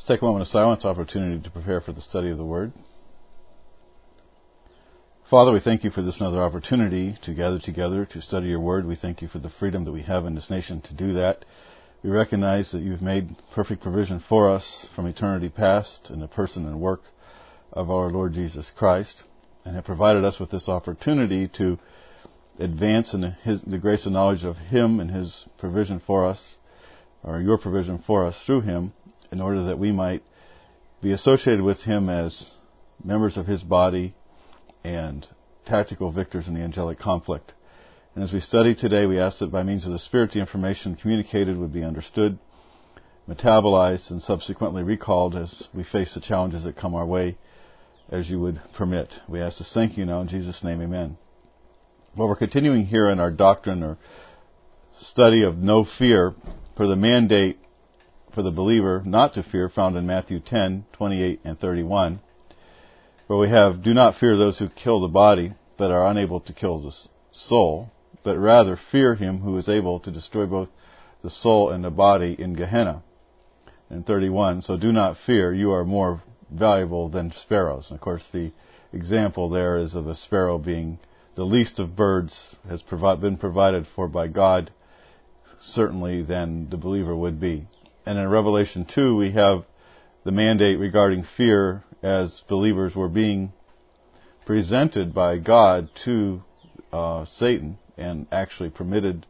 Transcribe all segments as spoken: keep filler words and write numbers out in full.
Let's take a moment of silence, opportunity to prepare for the study of the Word. Father, we thank you for this another opportunity to gather together to study your Word. We thank you for the freedom that we have in this nation to do that. We recognize that you've made perfect provision for us from eternity past in the person and work of our Lord Jesus Christ, and have provided us with this opportunity to advance in his, the grace and knowledge of Him and His provision for us, or your provision for us through Him, in order that we might be associated with Him as members of His body and tactical victors in the angelic conflict. And as we study today, we ask that by means of the Spirit, the information communicated would be understood, metabolized, and subsequently recalled as we face the challenges that come our way as you would permit. We ask this, thank you now, in Jesus' name, amen. Well, we're continuing here in our doctrine or study of no fear for the mandate for the believer not to fear, found in Matthew ten, twenty-eight and thirty-one, where we have, do not fear those who kill the body, but are unable to kill the soul, but rather fear him who is able to destroy both the soul and the body in Gehenna. And thirty-one, so do not fear, you are more valuable than sparrows. And of course the example there is of a sparrow being the least of birds, has provi- been provided for by God, certainly than the believer would be. And in Revelation two, we have the mandate regarding fear as believers were being presented by God to uh, Satan and actually permitted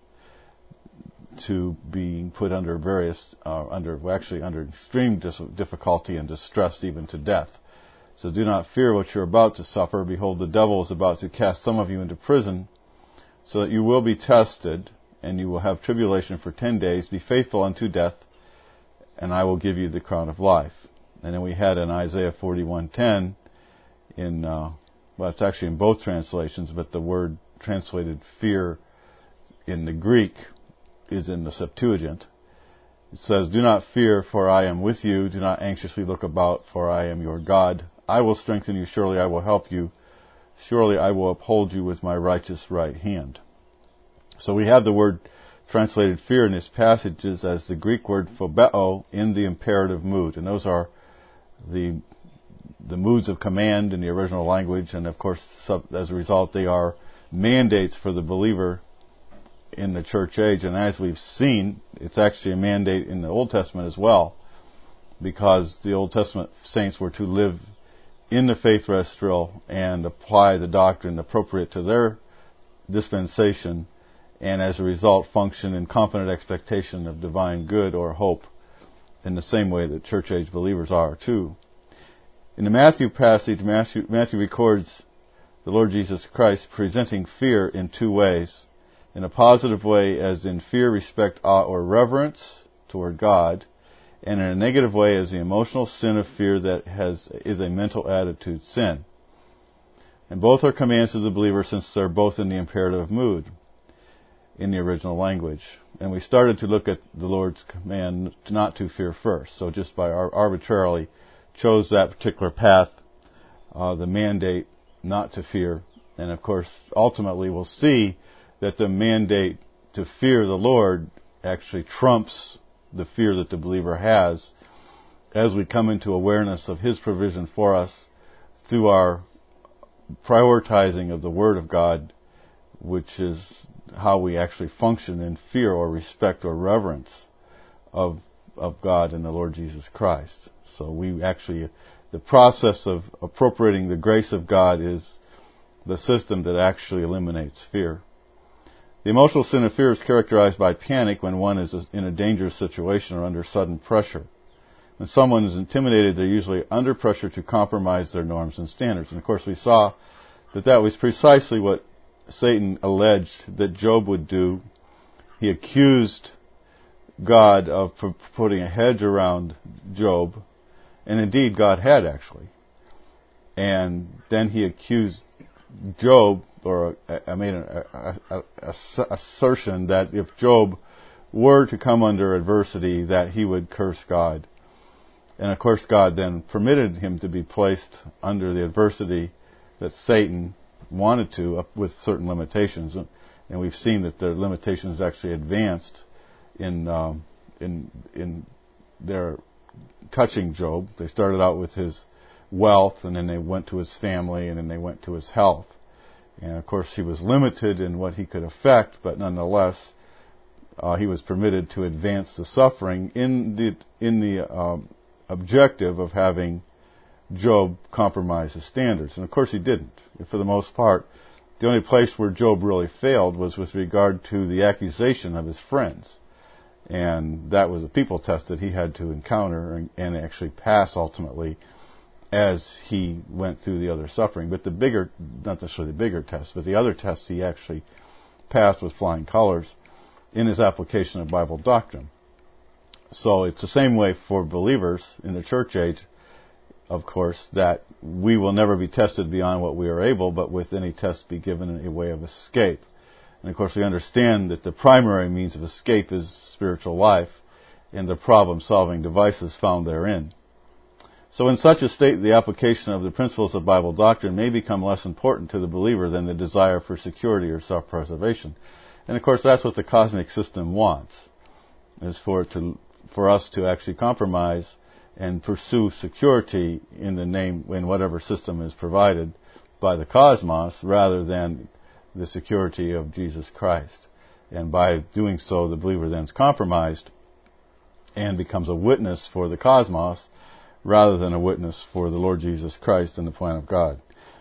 to be put under various, uh, under well, actually under extreme dis- difficulty and distress, even to death. So do not fear what you're about to suffer. Behold, the devil is about to cast some of you into prison, so that you will be tested, and you will have tribulation for ten days. Be faithful unto death, and I will give you the crown of life. And then we had in Isaiah forty-one ten, in uh, well, it's actually in both translations, but the word translated fear in the Greek is in the Septuagint. It says, do not fear, for I am with you. Do not anxiously look about, for I am your God. I will strengthen you. Surely I will help you. Surely I will uphold you with my righteous right hand. So we have the word translated fear in these passages as the Greek word phobeo in the imperative mood. And those are the the moods of command in the original language. And of course, as a result, they are mandates for the believer in the church age. And as we've seen, it's actually a mandate in the Old Testament as well, because the Old Testament saints were to live in the faith restful and apply the doctrine appropriate to their dispensation, and as a result function in confident expectation of divine good or hope in the same way that church age believers are too. In the Matthew passage, Matthew, Matthew records the Lord Jesus Christ presenting fear in two ways. In a positive way, as in fear, respect, awe, or reverence toward God, and in a negative way as the emotional sin of fear that has is a mental attitude sin. And both are commands to the believer, since they're both in the imperative mood in the original language. And we started to look at the Lord's command not to fear first. So just by ar- arbitrarily chose that particular path, uh, the mandate not to fear. And of course, ultimately we'll see that the mandate to fear the Lord actually trumps the fear that the believer has as we come into awareness of His provision for us through our prioritizing of the Word of God, which is how we actually function in fear or respect or reverence of of God and the Lord Jesus Christ. So we actually, the process of appropriating the grace of God is the system that actually eliminates fear. The emotional sin of fear is characterized by panic when one is in a dangerous situation or under sudden pressure. When someone is intimidated, they're usually under pressure to compromise their norms and standards. And of course we saw that that was precisely what Satan alleged that Job would do. He accused God of putting a hedge around Job, and indeed God had actually. And then he accused Job, or I made an assertion that if Job were to come under adversity, that he would curse God. And of course God then permitted him to be placed under the adversity that Satan wanted to, up with certain limitations. And we've seen that the limitations actually advanced in um, in in their touching Job. They started out with his wealth, and then they went to his family, and then they went to his health. And of course, he was limited in what he could affect, but nonetheless, uh, he was permitted to advance the suffering in the in the um, objective of having Job compromise his standards. And of course, he didn't. For the most part, the only place where Job really failed was with regard to the accusation of his friends. And that was a people test that he had to encounter and, and actually pass ultimately as he went through the other suffering. But the bigger, not necessarily the bigger test, but the other tests he actually passed with flying colors in his application of Bible doctrine. So it's the same way for believers in the church age, of course, that we will never be tested beyond what we are able, but with any test be given a way of escape. And of course, we understand that the primary means of escape is spiritual life and the problem-solving devices found therein. So in such a state, the application of the principles of Bible doctrine may become less important to the believer than the desire for security or self-preservation. And of course, that's what the cosmic system wants, is for it to, for us to actually compromise and pursue security in the name, in whatever system is provided by the cosmos, rather than the security of Jesus Christ. And by doing so, the believer then is compromised and becomes a witness for the cosmos rather than a witness for the Lord Jesus Christ and the plan of God.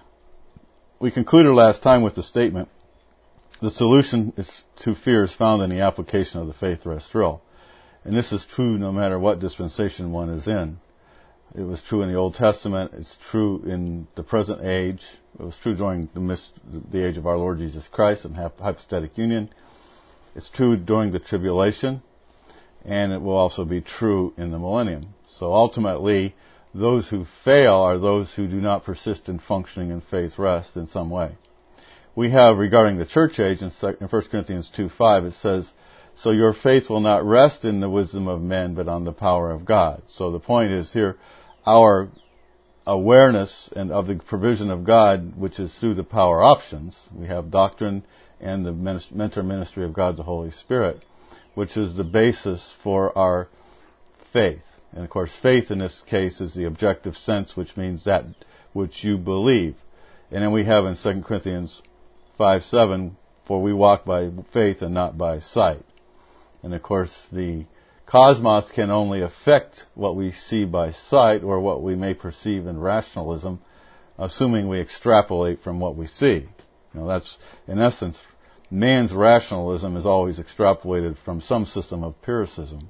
We concluded last time with the statement, the solution is to fears found in the application of the faith rest drill. And this is true no matter what dispensation one is in. It was true in the Old Testament. It's true in the present age. It was true during the, mis- the age of our Lord Jesus Christ and hypostatic union. It's true during the tribulation. And it will also be true in the millennium. So ultimately, those who fail are those who do not persist in functioning in faith rest in some way. We have, regarding the church age, in First Corinthians two five, it says, so your faith will not rest in the wisdom of men, but on the power of God. So the point is here, our awareness and of the provision of God, which is through the power options. We have doctrine and the mentor ministry of God, the Holy Spirit, which is the basis for our faith. And of course, faith in this case is the objective sense, which means that which you believe. And then we have in Second Corinthians five seven, for we walk by faith and not by sight. And of course, the cosmos can only affect what we see by sight or what we may perceive in rationalism, assuming we extrapolate from what we see. You know, that's, in essence, man's rationalism is always extrapolated from some system of empiricism.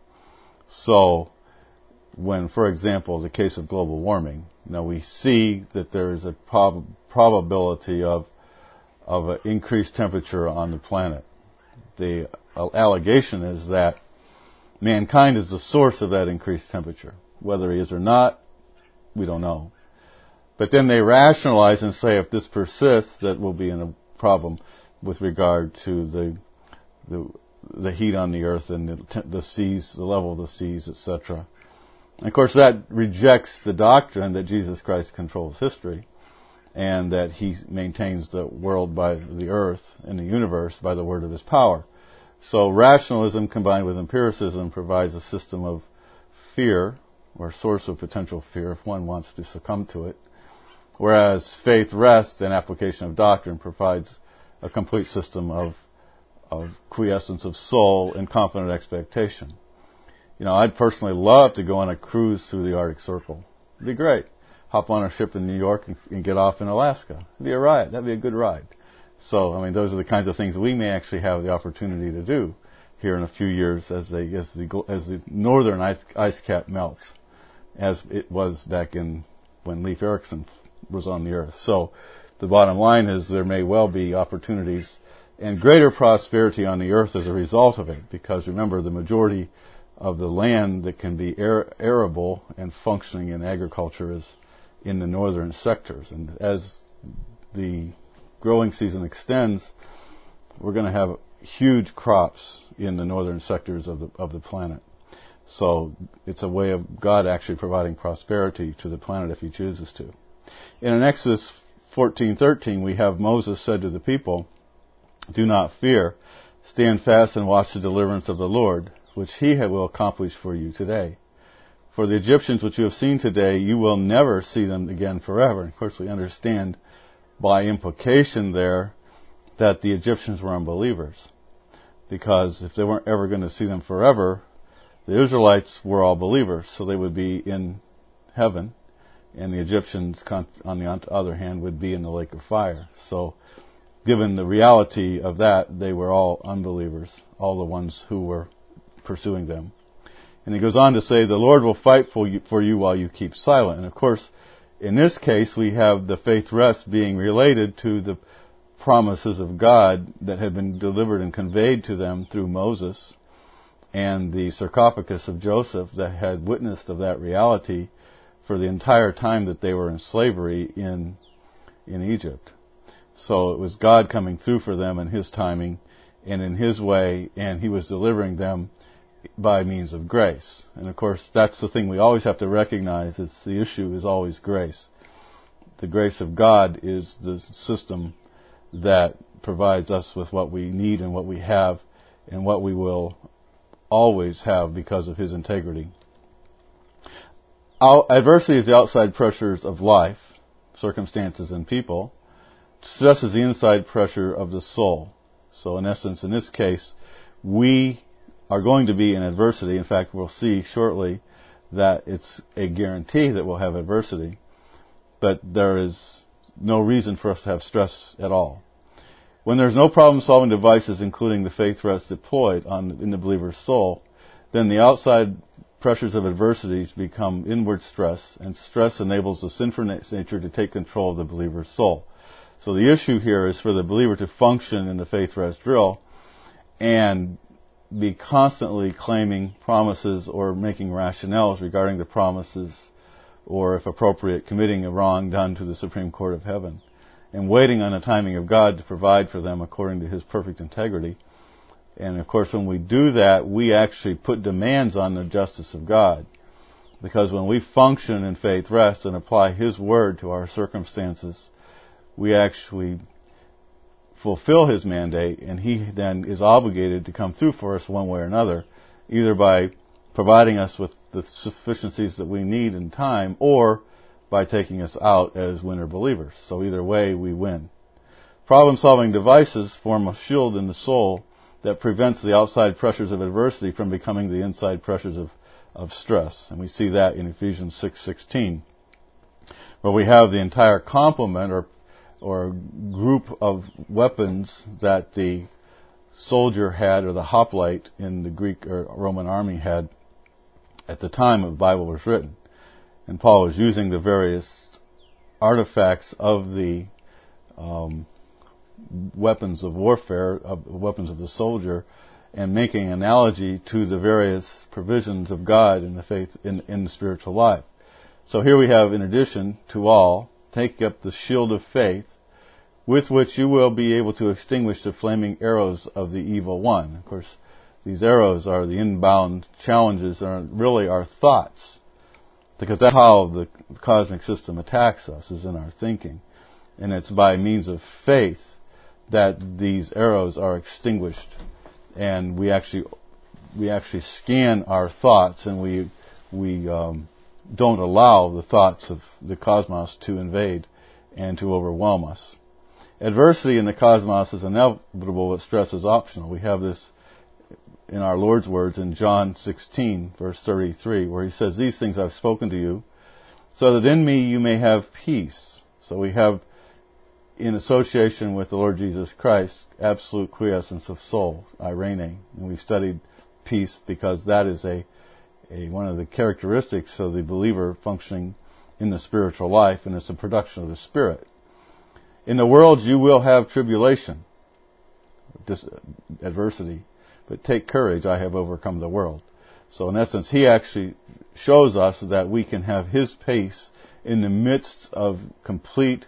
So, when, for example, the case of global warming, you know, we see that there is a prob- probability of of an increased temperature on the planet. The allegation is that mankind is the source of that increased temperature. Whether he is or not, we don't know. But then they rationalize and say if this persists, that will be in a problem with regard to the the, the heat on the earth and the, the seas, the level of the seas, et cetera. And of course, that rejects the doctrine that Jesus Christ controls history and that he maintains the world by the earth and the universe by the word of his power. So rationalism combined with empiricism provides a system of fear, or source of potential fear if one wants to succumb to it, whereas faith, rest, and application of doctrine provides a complete system of of quiescence of soul and confident expectation. You know, I'd personally love to go on a cruise through the Arctic Circle. It'd be great. Hop on a ship in New York and, and get off in Alaska. It'd be a ride. That'd be a good ride. So, I mean, those are the kinds of things we may actually have the opportunity to do here in a few years as they as the as the northern ice, ice cap melts, as it was back in when Leif Erikson was on the Earth. So, the bottom line is there may well be opportunities and greater prosperity on the Earth as a result of it, because remember, the majority of the land that can be ar- arable and functioning in agriculture is in the northern sectors. And as the growing season extends, we're going to have huge crops in the northern sectors of the of the planet. So it's a way of God actually providing prosperity to the planet if he chooses to. In Exodus fourteen thirteen, we have Moses said to the people, "Do not fear, stand fast and watch the deliverance of the Lord, which he will accomplish for you today. For the Egyptians which you have seen today, you will never see them again forever. And of course, we understand by implication there that the Egyptians were unbelievers. Because if they weren't ever going to see them forever, the Israelites were all believers, so they would be in heaven, and the Egyptians, on the other hand, would be in the lake of fire. So, given the reality of that, they were all unbelievers, all the ones who were pursuing them. And he goes on to say, the Lord will fight for you, for you while you keep silent. And of course, in this case, we have the faith rest being related to the promises of God that had been delivered and conveyed to them through Moses, and the sarcophagus of Joseph that had witnessed of that reality for the entire time that they were in slavery in in Egypt. So it was God coming through for them in His timing and in His way, and He was delivering them by means of grace. And of course, that's the thing we always have to recognize, is the issue is always grace. The grace of God is the system that provides us with what we need and what we have and what we will always have because of His integrity. Adversity is the outside pressures of life, circumstances and people. Stress is the inside pressure of the soul. So in essence, in this case, we are going to be in adversity. In fact, we'll see shortly that it's a guarantee that we'll have adversity. But there is no reason for us to have stress at all. When there's no problem-solving devices, including the faith rest deployed on in the believer's soul, then the outside pressures of adversities become inward stress, and stress enables the sinful nature to take control of the believer's soul. So the issue here is for the believer to function in the faith rest drill and be constantly claiming promises or making rationales regarding the promises, or if appropriate, committing a wrong done to the Supreme Court of Heaven, and waiting on the timing of God to provide for them according to His perfect integrity. And of course, when we do that, we actually put demands on the justice of God. Because when we function in faith rest and apply His word to our circumstances, we actually fulfill His mandate, and He then is obligated to come through for us one way or another, either by providing us with the sufficiencies that we need in time, or by taking us out as winner believers. So either way, we win. Problem-solving devices form a shield in the soul that prevents the outside pressures of adversity from becoming the inside pressures of, of stress. And we see that in Ephesians six sixteen, where we have the entire complement or or group of weapons that the soldier had, or the hoplite in the Greek or Roman army had at the time the Bible was written. And Paul was using the various artifacts of the um, weapons of warfare, of weapons of the soldier, and making an analogy to the various provisions of God in the faith, in, in the spiritual life. So here we have, in addition to all, take up the shield of faith, with which you will be able to extinguish the flaming arrows of the evil one. Of course, these arrows are the inbound challenges, are really our thoughts, because that's how the cosmic system attacks us, is in our thinking. And it's by means of faith that these arrows are extinguished, and we actually we actually scan our thoughts, and we we um, don't allow the thoughts of the cosmos to invade and to overwhelm us. Adversity in the cosmos is inevitable, but stress is optional. We have this in our Lord's words in John sixteen, verse thirty-three, where He says, "These things I've spoken to you, so that in me you may have peace." So we have, in association with the Lord Jesus Christ, absolute quiescence of soul, eirene. And we've studied peace because that is a, a one of the characteristics of the believer functioning in the spiritual life, and it's a production of the Spirit. In the world you will have tribulation, dis- adversity, but take courage, I have overcome the world. So in essence, He actually shows us that we can have His peace in the midst of complete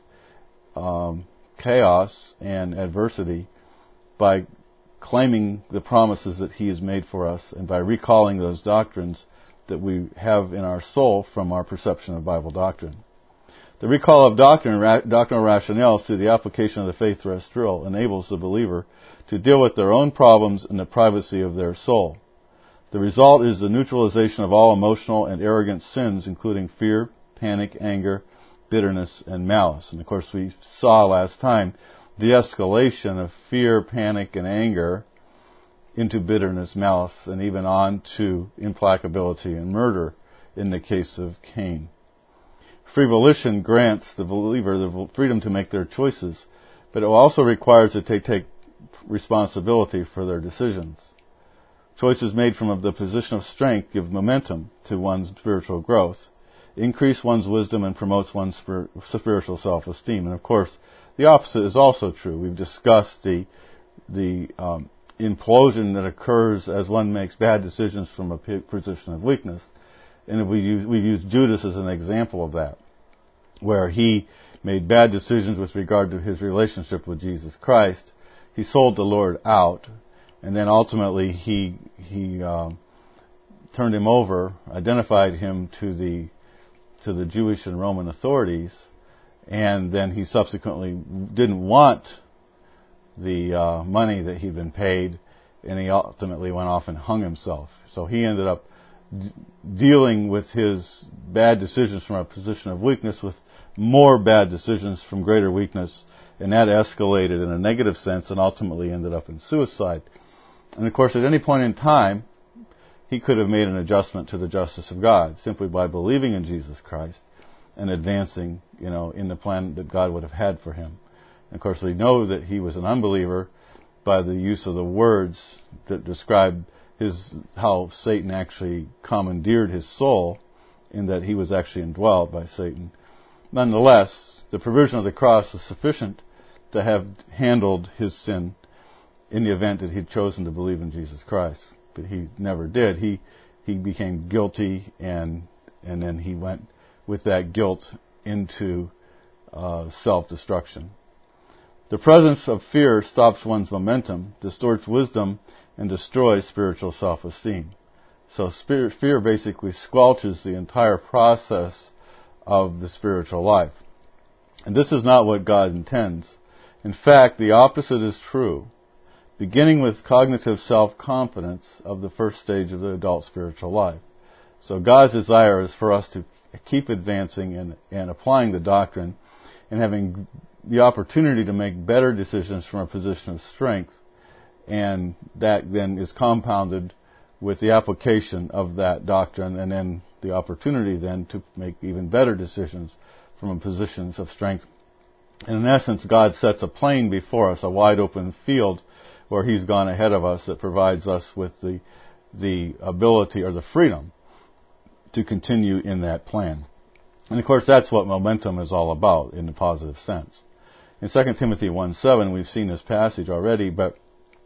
um, chaos and adversity by claiming the promises that He has made for us, and by recalling those doctrines that we have in our soul from our perception of Bible doctrine. The recall of doctrine, ra- doctrinal rationales through the application of the faith rest drill enables the believer to deal with their own problems in the privacy of their soul. The result is the neutralization of all emotional and arrogant sins, including fear, panic, anger, bitterness, and malice. And of course, we saw last time the escalation of fear, panic, and anger into bitterness, malice, and even on to implacability and murder in the case of Cain. Free volition grants the believer the freedom to make their choices, but it also requires that they take responsibility for their decisions. Choices made from the position of strength give momentum to one's spiritual growth, increase one's wisdom, and promotes one's spiritual self-esteem. And of course, the opposite is also true. We've discussed the the um, implosion that occurs as one makes bad decisions from a position of weakness. And we use, we've used Judas as an example of that, where he made bad decisions with regard to his relationship with Jesus Christ. He sold the Lord out, and then ultimately he he um, turned him over, identified him to the to the Jewish and Roman authorities, and then he subsequently didn't want the uh, money that he'd been paid, and he ultimately went off and hung himself. So he ended up d- dealing with his bad decisions from a position of weakness with more bad decisions from greater weakness, and that escalated in a negative sense and ultimately ended up in suicide. And of course, at any point in time, he could have made an adjustment to the justice of God simply by believing in Jesus Christ and advancing, you know, in the plan that God would have had for him. And of course, we know that he was an unbeliever by the use of the words that describe his how Satan actually commandeered his soul, in that he was actually indwelt by Satan. Nonetheless, the provision of the cross was sufficient to have handled his sin in the event that he'd chosen to believe in Jesus Christ. But he never did. He he became guilty, and and then he went with that guilt into uh, self-destruction. The presence of fear stops one's momentum, distorts wisdom, and destroys spiritual self-esteem. So spirit, fear basically squelches the entire process of the spiritual life. And this is not what God intends. In fact, the opposite is true, beginning with cognitive self-confidence of the first stage of the adult spiritual life. So God's desire is for us to keep advancing and, and applying the doctrine and having the opportunity to make better decisions from a position of strength, and that then is compounded with the application of that doctrine, and then the opportunity then to make even better decisions from positions of strength. And in essence, God sets a plane before us, a wide open field where He's gone ahead of us, that provides us with the the ability or the freedom to continue in that plan. And of course, that's what momentum is all about in the positive sense. In Second Timothy one seven, we've seen this passage already, but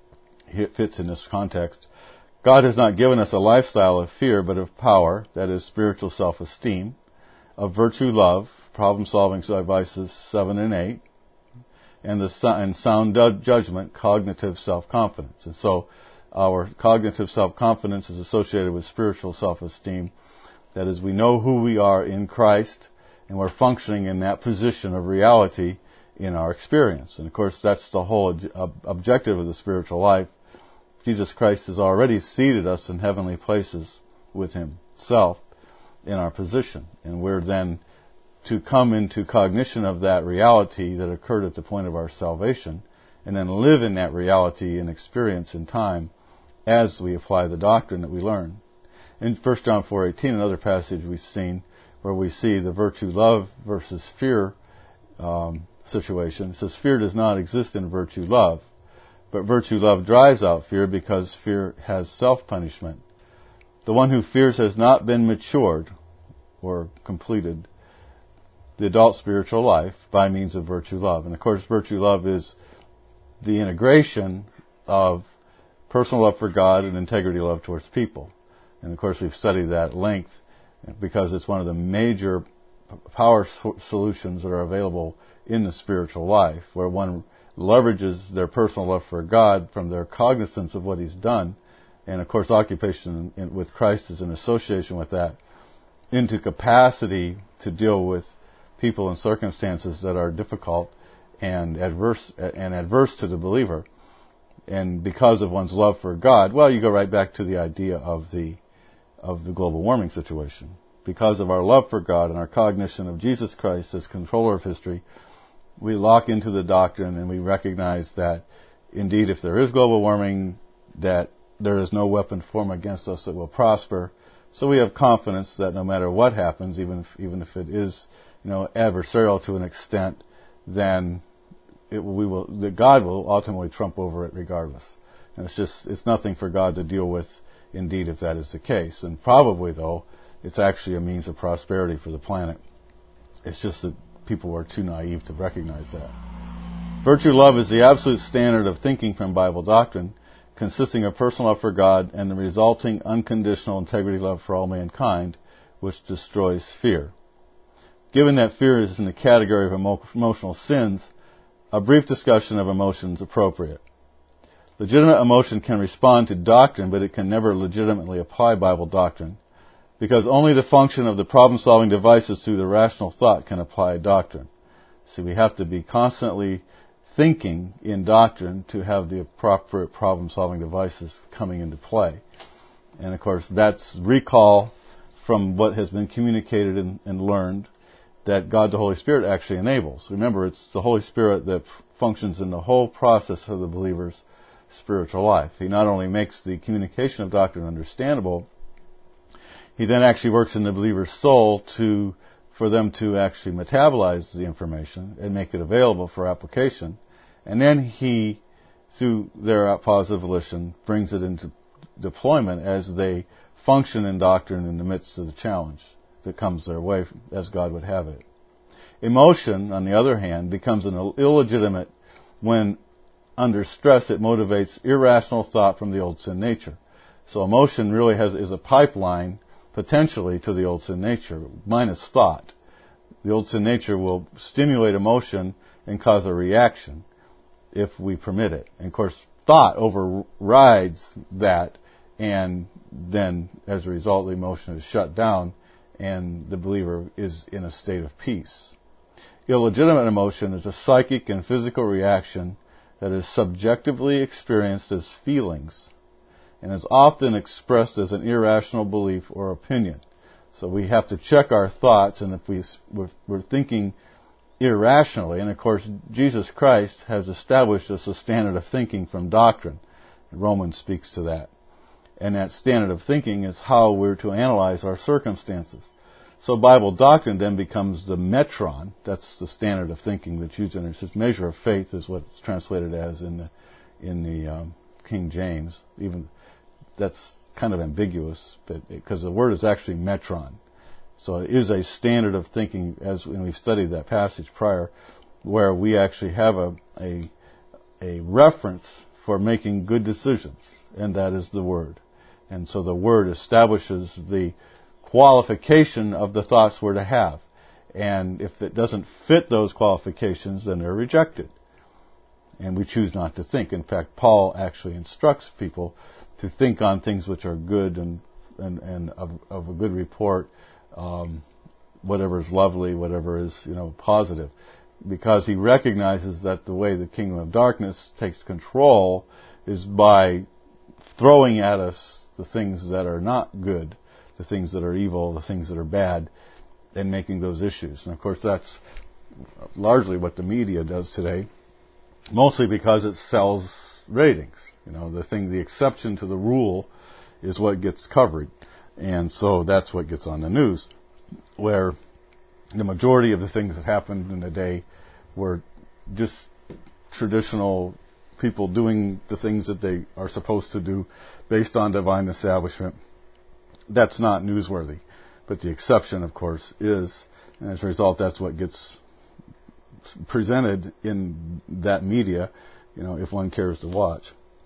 it fits in this context. God has not given us a lifestyle of fear, but of power, that is spiritual self-esteem, of virtue, love, problem-solving devices seven and eight, and the and sound judgment, cognitive self-confidence. And so our cognitive self-confidence is associated with spiritual self-esteem. That is, we know who we are in Christ, and we're functioning in that position of reality in our experience. And of course, that's the whole ob- objective of the spiritual life. Jesus Christ has already seated us in heavenly places with Himself in our position. And we're then to come into cognition of that reality that occurred at the point of our salvation, and then live in that reality and experience in time as we apply the doctrine that we learn. In First John four eighteen, another passage we've seen, where we see the virtue love versus fear um, situation. It says, fear does not exist in virtue love, but virtue love drives out fear, because fear has self-punishment. The one who fears has not been matured or completed the adult spiritual life by means of virtue love. And of course, virtue love is the integration of personal love for God and integrity love towards people. And of course, we've studied that at length, because it's one of the major power solutions that are available in the spiritual life, where one leverages their personal love for God from their cognizance of what He's done, and of course, occupation in, with Christ is in association with that, into capacity to deal with people and circumstances that are difficult and adverse and adverse to the believer, And because of one's love for God, well, you go right back to the idea of the of the global warming situation. Because of our love for God and our cognition of Jesus Christ as controller of history, we lock into the doctrine and we recognize that indeed if there is global warming, that there is no weapon formed against us that will prosper. So we have confidence that no matter what happens, even if, even if it is, you know, adversarial to an extent, then it, we will, that God will ultimately trump over it regardless. And it's just, it's nothing for God to deal with, indeed, if that is the case. And probably, though, it's actually a means of prosperity for the planet. It's just that people are too naive to recognize that. Virtue love is the absolute standard of thinking from Bible doctrine, consisting of personal love for God and the resulting unconditional integrity love for all mankind, which destroys fear. Given that fear is in the category of emo- emotional sins, a brief discussion of emotion is appropriate. Legitimate emotion can respond to doctrine, but it can never legitimately apply Bible doctrine, because only the function of the problem-solving devices through the rational thought can apply doctrine. See, we have to be constantly thinking in doctrine to have the appropriate problem-solving devices coming into play. And of course, that's recall from what has been communicated and, and learned that God the Holy Spirit actually enables. Remember, it's the Holy Spirit that functions in the whole process of the believer's spiritual life. He not only makes the communication of doctrine understandable, he then actually works in the believer's soul to for them to actually metabolize the information and make it available for application. And then he, through their positive volition, brings it into deployment as they function in doctrine in the midst of the challenge that comes their way as God would have it. Emotion, on the other hand, becomes an illegitimate when under stress it motivates irrational thought from the old sin nature. So emotion really has is a pipeline potentially to the old sin nature, minus thought. The old sin nature will stimulate emotion and cause a reaction if we permit it. And of course, thought overrides that, and then as a result, the emotion is shut down and the believer is in a state of peace. Illegitimate emotion is a psychic and physical reaction that is subjectively experienced as feelings and is often expressed as an irrational belief or opinion. So we have to check our thoughts, and if we, we're thinking irrationally, and of course Jesus Christ has established us a standard of thinking from doctrine. Romans speaks to that. And that standard of thinking is how we're to analyze our circumstances. So Bible doctrine then becomes the metron. That's the standard of thinking that's used in it. It's just measure of faith is what it's translated as in the in the um, King James. Even that's kind of ambiguous, but because the word is actually metron. So it is a standard of thinking, as when we studied that passage prior, where we actually have a a, a reference for making good decisions, and that is the word. And so the word establishes the qualification of the thoughts we're to have. And if it doesn't fit those qualifications, then they're rejected. And we choose not to think. In fact, Paul actually instructs people to think on things which are good and and, and of, of a good report, um, whatever is lovely, whatever is, you know, positive. Because he recognizes that the way the kingdom of darkness takes control is by throwing at us the things that are not good, the things that are evil, the things that are bad, and making those issues. And of course that's largely what the media does today, mostly because it sells ratings. You know, the thing, the exception to the rule is what gets covered. And so that's what gets on the news, where the majority of the things that happened in the day were just traditional people doing the things that they are supposed to do based on divine establishment. That's not newsworthy. But the exception, of course, is, and as a result, that's what gets presented in that media, you know, if one cares to watch.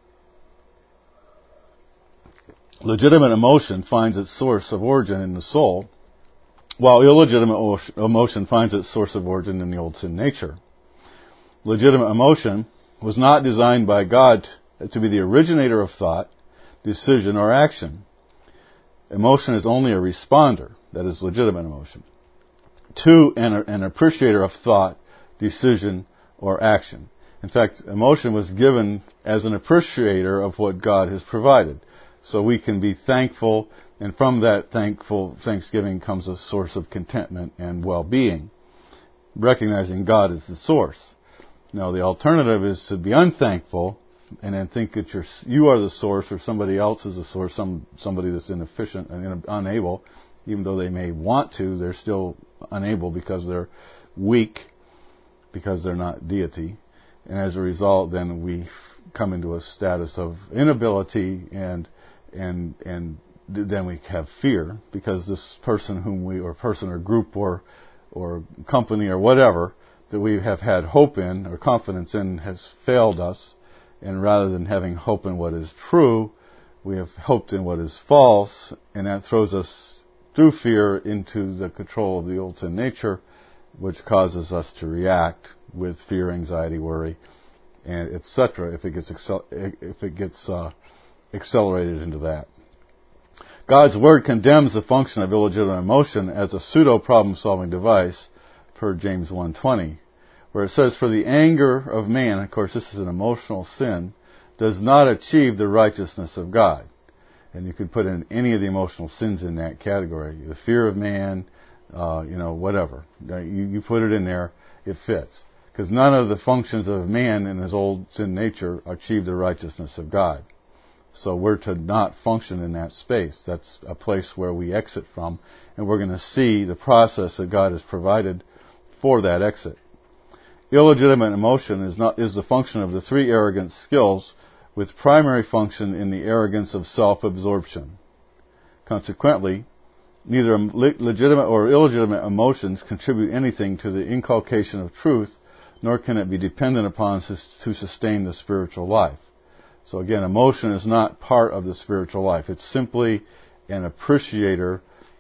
Legitimate emotion finds its source of origin in the soul, while illegitimate emotion finds its source of origin in the old sin nature. Legitimate emotion was not designed by God to be the originator of thought, decision, or action. Emotion is only a responder, that is legitimate emotion, to an, an appreciator of thought, decision, or action. In fact, emotion was given as an appreciator of what God has provided. So we can be thankful, and from that thankful thanksgiving comes a source of contentment and well-being, recognizing God as the source. Now, the alternative is to be unthankful and then think that you're, you are the source, or somebody else is the source, some somebody that's inefficient and unable. Even though they may want to, they're still unable because they're weak, because they're not deity. And as a result, then we come into a status of inability, and and and then we have fear, because this person whom we, or person or group or or company or whatever that we have had hope in or confidence in has failed us. And rather than having hope in what is true, we have hoped in what is false, and that throws us through fear into the control of the old sin nature, which causes us to react with fear, anxiety, worry, and et cetera. If it gets accel- if it gets uh, accelerated into that, God's word condemns the function of illegitimate emotion as a pseudo problem-solving device, per James one twenty, where it says, "For the anger of man," of course this is an emotional sin, "does not achieve the righteousness of God." And you could put in any of the emotional sins in that category. The fear of man, uh, you know, whatever. You, you put it in there, it fits. Because none of the functions of man in his old sin nature achieve the righteousness of God. So we're to not function in that space. That's a place where we exit from, and we're going to see the process that God has provided for that exit. Illegitimate emotion is not is the function of the three arrogant skills, with primary function in the arrogance of self-absorption. Consequently, neither legitimate or illegitimate emotions contribute anything to the inculcation of truth, nor can it be dependent upon to sustain the spiritual life. So again, emotion is not part of the spiritual life. It's simply an appreciator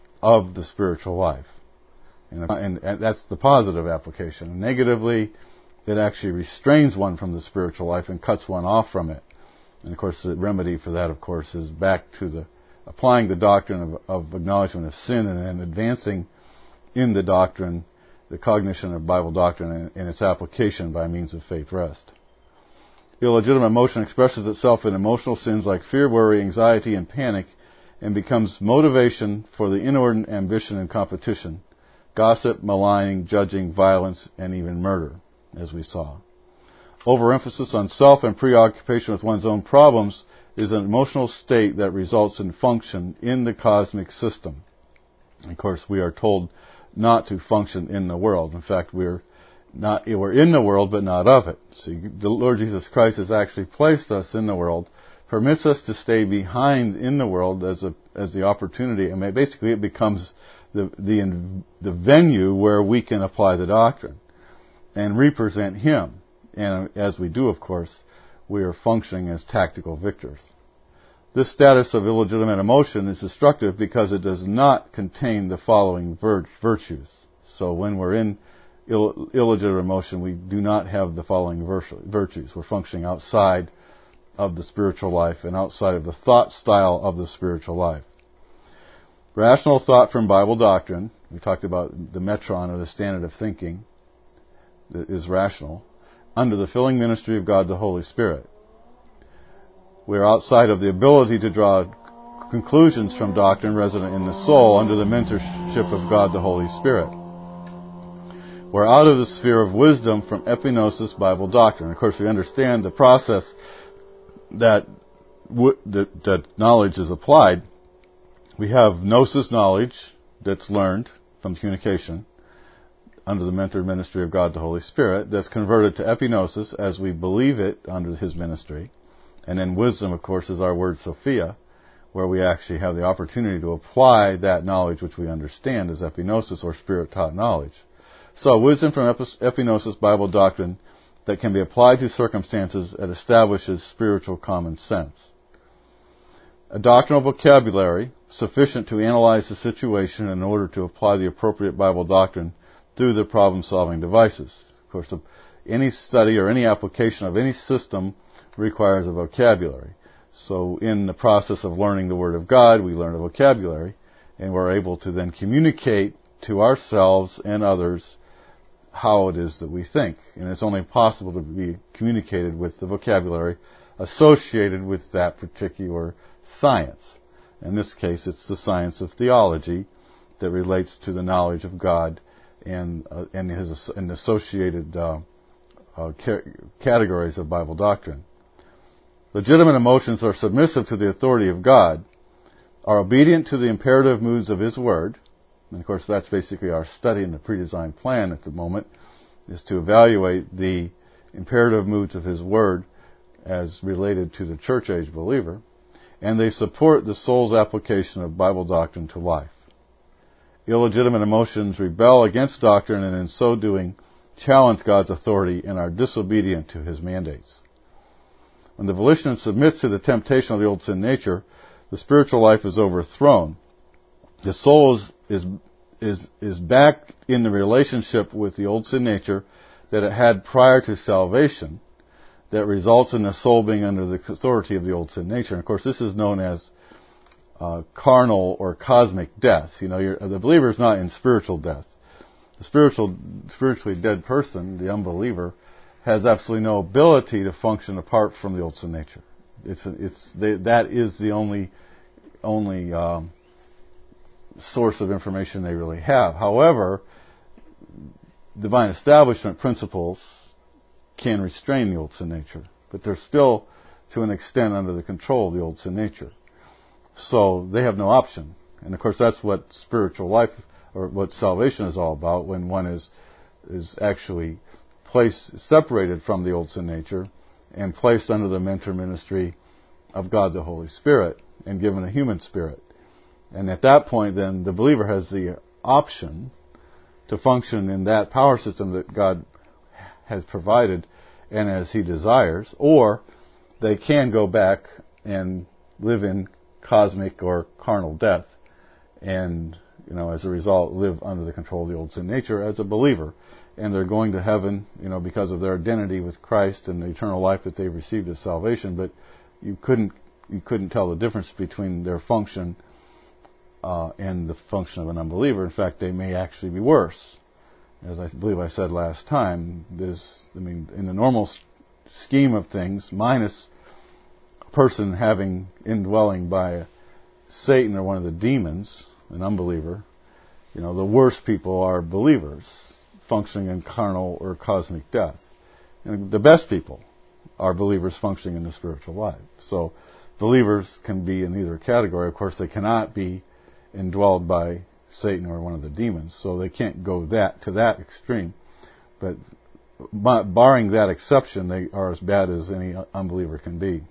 of the spiritual life. And, and, and that's the positive application. Negatively, it actually restrains one from the spiritual life and cuts one off from it. And of course, the remedy for that, of course, is back to the applying the doctrine of, of acknowledgement of sin, and then advancing in the doctrine, the cognition of Bible doctrine and, and its application by means of faith rest. Illegitimate emotion expresses itself in emotional sins like fear, worry, anxiety, and panic, and becomes motivation for the inordinate ambition and competition, gossip, maligning, judging, violence, and even murder, as we saw. Overemphasis on self and preoccupation with one's own problems is an emotional state that results in function in the cosmic system. Of course, we are told not to function in the world. In fact, we're not we're in the world, but not of it. See, the Lord Jesus Christ has actually placed us in the world, permits us to stay behind in the world as a as the opportunity. I mean, basically, it becomes the the the venue where we can apply the doctrine and represent Him. And as we do, of course, we are functioning as tactical victors. This status of illegitimate emotion is destructive because it does not contain the following vir- virtues. So when we're in Ill- illegitimate emotion, we do not have the following vir- virtues. We're functioning outside of the spiritual life and outside of the thought style of the spiritual life. Rational thought from Bible doctrine, we talked about the metron, or the standard of thinking, is rational, under the filling ministry of God the Holy Spirit. We are outside of the ability to draw conclusions from doctrine resident in the soul under the mentorship of God the Holy Spirit. We're out of the sphere of wisdom from epignosis Bible doctrine. Of course, we understand the process that, w- that, that knowledge is applied. We have gnosis knowledge that's learned from communication under the mentored ministry of God the Holy Spirit, that's converted to epignosis as we believe it under His ministry. And then wisdom, of course, is our word Sophia, where we actually have the opportunity to apply that knowledge which we understand as epignosis, or Spirit-taught knowledge. So, wisdom from epignosis Bible doctrine that can be applied to circumstances that establishes spiritual common sense. A doctrinal vocabulary sufficient to analyze the situation in order to apply the appropriate Bible doctrine through the problem-solving devices. Of course, any study or any application of any system requires a vocabulary. So in the process of learning the Word of God, we learn a vocabulary, and we're able to then communicate to ourselves and others how it is that we think. And it's only possible to be communicated with the vocabulary associated with that particular science. In this case, it's the science of theology that relates to the knowledge of God and uh, and his and associated uh, uh, ca- categories of Bible doctrine. Legitimate emotions are submissive to the authority of God, are obedient to the imperative moods of His Word, and of course that's basically our study in the pre-designed plan at the moment, is to evaluate the imperative moods of His Word as related to the church age believer, and they support the soul's application of Bible doctrine to life. Illegitimate emotions rebel against doctrine and in so doing challenge God's authority and are disobedient to His mandates. When the volition submits to the temptation of the old sin nature, the spiritual life is overthrown. The soul is, is, is, is back in the relationship with the old sin nature that it had prior to salvation, that results in the soul being under the authority of the old sin nature. And of course, this is known as uh, carnal or cosmic death. You know, you're, the believer is not in spiritual death. The spiritual, spiritually dead person, the unbeliever, has absolutely no ability to function apart from the old sin nature. It's, it's they, that is the only only um, source of information they really have. However, divine establishment principles can restrain the old sin nature, but they're still, to an extent, under the control of the old sin nature. So they have no option. And of course, that's what spiritual life, or what salvation is all about, when one is is actually placed, separated from the old sin nature, and placed under the mentor ministry of God the Holy Spirit, and given a human spirit. And at that point, then, the believer has the option to function in that power system that God has provided and as He desires, or they can go back and live in cosmic or carnal death, and, you know, as a result, live under the control of the old sin nature as a believer. And they're going to heaven, you know, because of their identity with Christ and the eternal life that they've received as salvation. But you couldn't you couldn't tell the difference between their function uh, and the function of an unbeliever. In fact, they may actually be worse. As I believe I said last time, there's, I mean, in the normal scheme of things, minus a person having indwelling by Satan or one of the demons, an unbeliever, you know, the worst people are believers functioning in carnal or cosmic death. And the best people are believers functioning in the spiritual life. So believers can be in either category. Of course, they cannot be indwelled by Satan or one of the demons, so they can't go that to that extreme. But barring that exception, they are as bad as any unbeliever can be.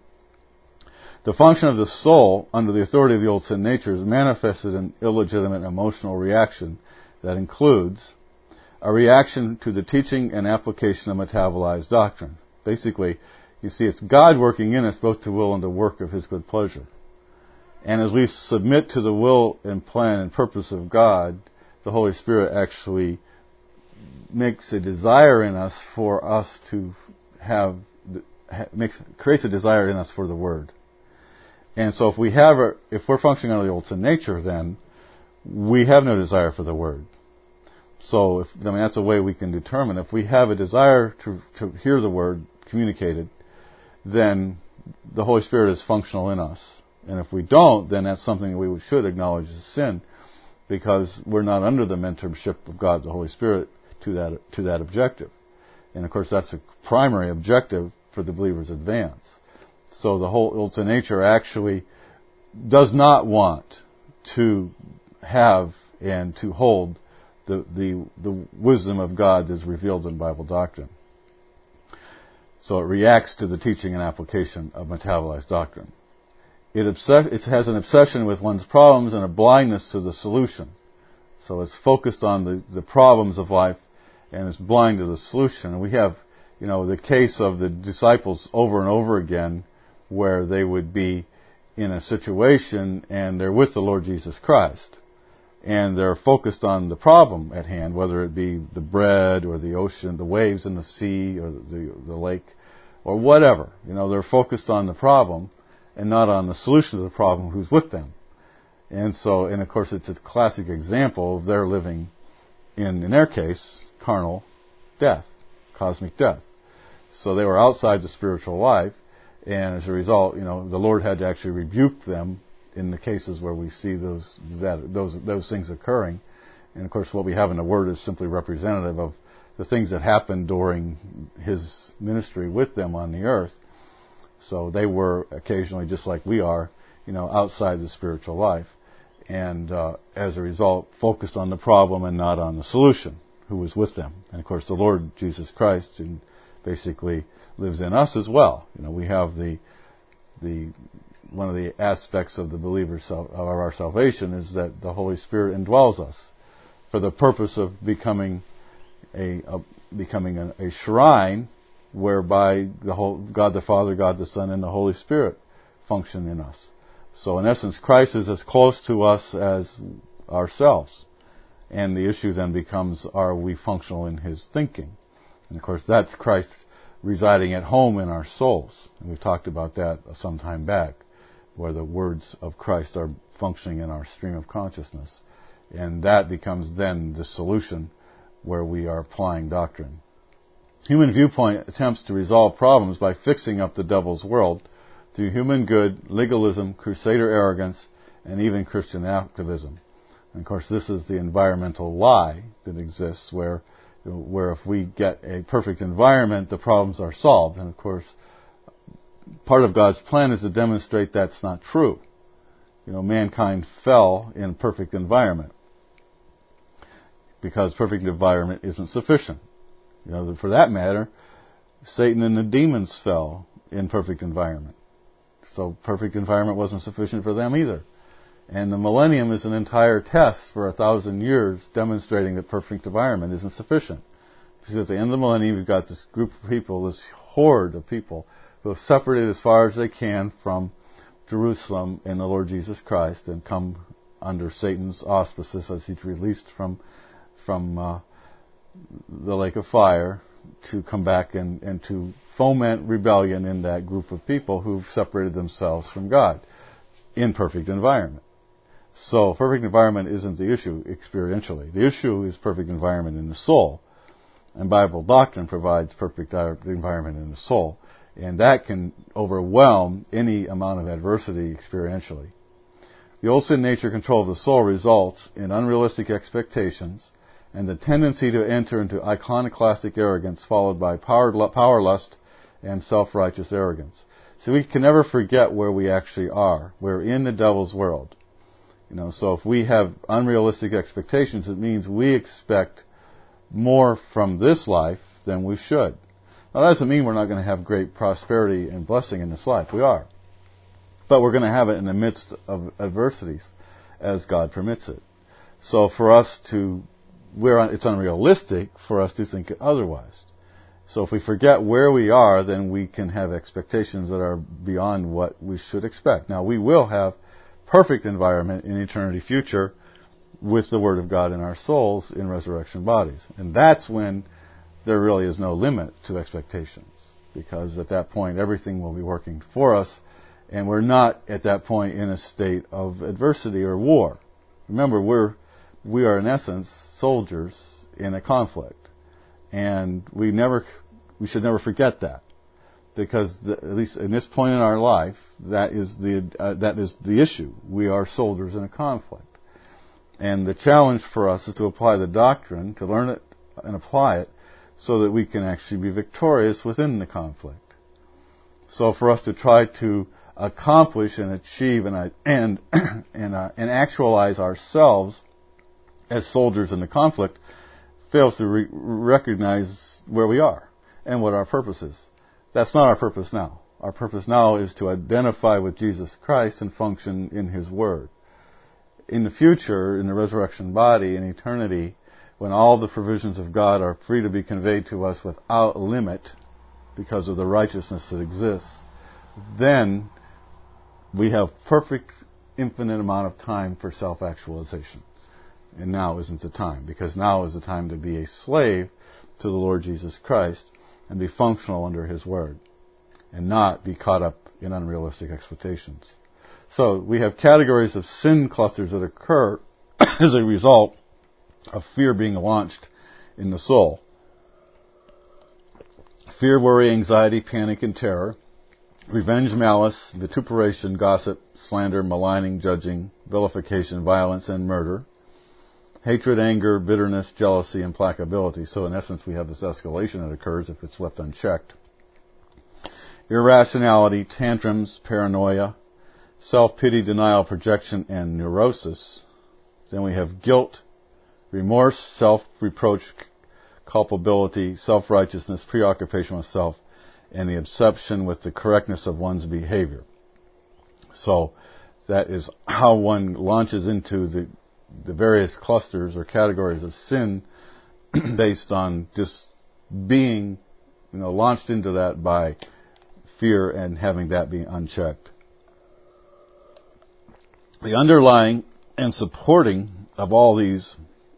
The function of the soul under the authority of the old sin nature is manifested in illegitimate emotional reaction that includes a reaction to the teaching and application of metabolized doctrine. Basically, you see, it's God working in us both to will and to work of His good pleasure. And as we submit to the will and plan and purpose of God, the Holy Spirit actually makes a desire in us for us to have, makes, creates a desire in us for the Word. And so if we have, a, if we're functioning under the old sin nature, then we have no desire for the Word. So, if, I mean, that's a way we can determine. If we have a desire to, to hear the Word communicated, then the Holy Spirit is functional in us. And if we don't, then that's something that we should acknowledge as sin, because we're not under the mentorship of God, the Holy Spirit, to that to that objective. And of course, that's a primary objective for the believer's advance. So the whole old sin nature actually does not want to have and to hold the the the wisdom of God that's revealed in Bible doctrine. So it reacts to the teaching and application of metabolized doctrine. It, obsess- it has an obsession with one's problems and a blindness to the solution. So it's focused on the, the problems of life and it's blind to the solution. And we have, you know, the case of the disciples over and over again where they would be in a situation and they're with the Lord Jesus Christ. And they're focused on the problem at hand, whether it be the bread or the ocean, the waves in the sea or the, the lake or whatever. You know, they're focused on the problem and not on the solution to the problem who's with them. And so, and of course, it's a classic example of their living in, in their case, carnal death, cosmic death. So they were outside the spiritual life, and as a result, you know, the Lord had to actually rebuke them in the cases where we see those that, those those things occurring. And of course, what we have in the Word is simply representative of the things that happened during His ministry with them on the earth. So they were occasionally, just like we are, you know, outside the spiritual life, and uh, as a result, focused on the problem and not on the solution, who was with them. And of course, the Lord Jesus Christ and basically lives in us as well. You know, we have the the one of the aspects of the believer's of our salvation is that the Holy Spirit indwells us for the purpose of becoming a, a becoming a, a shrine whereby the whole God the Father, God the Son, and the Holy Spirit function in us. So in essence, Christ is as close to us as ourselves. And the issue then becomes, are we functional in His thinking? And of course, that's Christ residing at home in our souls. And we've talked about that some time back, where the words of Christ are functioning in our stream of consciousness. And that becomes then the solution where we are applying doctrine. Human viewpoint attempts to resolve problems by fixing up the devil's world through human good, legalism, crusader arrogance, and even Christian activism. And of course, this is the environmental lie that exists, where where if we get a perfect environment, the problems are solved. And of course, part of God's plan is to demonstrate that's not true. You know, mankind fell in a perfect environment because perfect environment isn't sufficient. You know, for that matter, Satan and the demons fell in perfect environment. So perfect environment wasn't sufficient for them either. And the millennium is an entire test for a thousand years demonstrating that perfect environment isn't sufficient. Because at the end of the millennium, you've got this group of people, this horde of people, who have separated as far as they can from Jerusalem and the Lord Jesus Christ and come under Satan's auspices as he's released from from uh, the lake of fire to come back and, and to foment rebellion in that group of people who've separated themselves from God in perfect environment. So perfect environment isn't the issue experientially. The issue is perfect environment in the soul. And Bible doctrine provides perfect environment in the soul. And that can overwhelm any amount of adversity experientially. The old sin nature control of the soul results in unrealistic expectations and the tendency to enter into iconoclastic arrogance followed by power, power lust and self-righteous arrogance. So we can never forget where we actually are. We're in the devil's world. You know, so if we have unrealistic expectations, it means we expect more from this life than we should. Now, that doesn't mean we're not going to have great prosperity and blessing in this life. We are. But we're going to have it in the midst of adversities as God permits it. So for us to, we're un, it's unrealistic for us to think otherwise. So if we forget where we are, then we can have expectations that are beyond what we should expect. Now, we will have perfect environment in eternity future with the Word of God in our souls in resurrection bodies. And that's when there really is no limit to expectations, because at that point everything will be working for us, and we're not at that point in a state of adversity or war. Remember, we're we are in essence soldiers in a conflict, and we never we should never forget that, because the, at least in this point in our life, that is the uh, that is the issue. We are soldiers in a conflict, and the challenge for us is to apply the doctrine, to learn it and apply it, so that we can actually be victorious within the conflict. So for us to try to accomplish and achieve and and and, uh, and actualize ourselves as soldiers in the conflict fails to re- recognize where we are and what our purpose is. That's not our purpose now. Our purpose now is to identify with Jesus Christ and function in His Word. In the future, in the resurrection body, in eternity, when all the provisions of God are free to be conveyed to us without limit because of the righteousness that exists, then we have perfect, infinite amount of time for self-actualization. And now isn't the time, because now is the time to be a slave to the Lord Jesus Christ and be functional under His Word and not be caught up in unrealistic expectations. So we have categories of sin clusters that occur as a result of fear being launched in the soul. fear, worry, anxiety, panic, and terror, revenge, malice, vituperation, gossip, slander, maligning, judging, vilification, violence, and murder, hatred, anger, bitterness, jealousy, implacability. So in essence, we have this escalation that occurs if it's left unchecked. Irrationality, tantrums, paranoia, self-pity, denial, projection, and neurosis. Then we have guilt, remorse, self-reproach, culpability, self-righteousness, preoccupation with self, and the obsession with the correctness of one's behavior. So that is how one launches into the, the various clusters or categories of sin based on just being, you know, launched into that by fear and having that be unchecked. The underlying and supporting of all these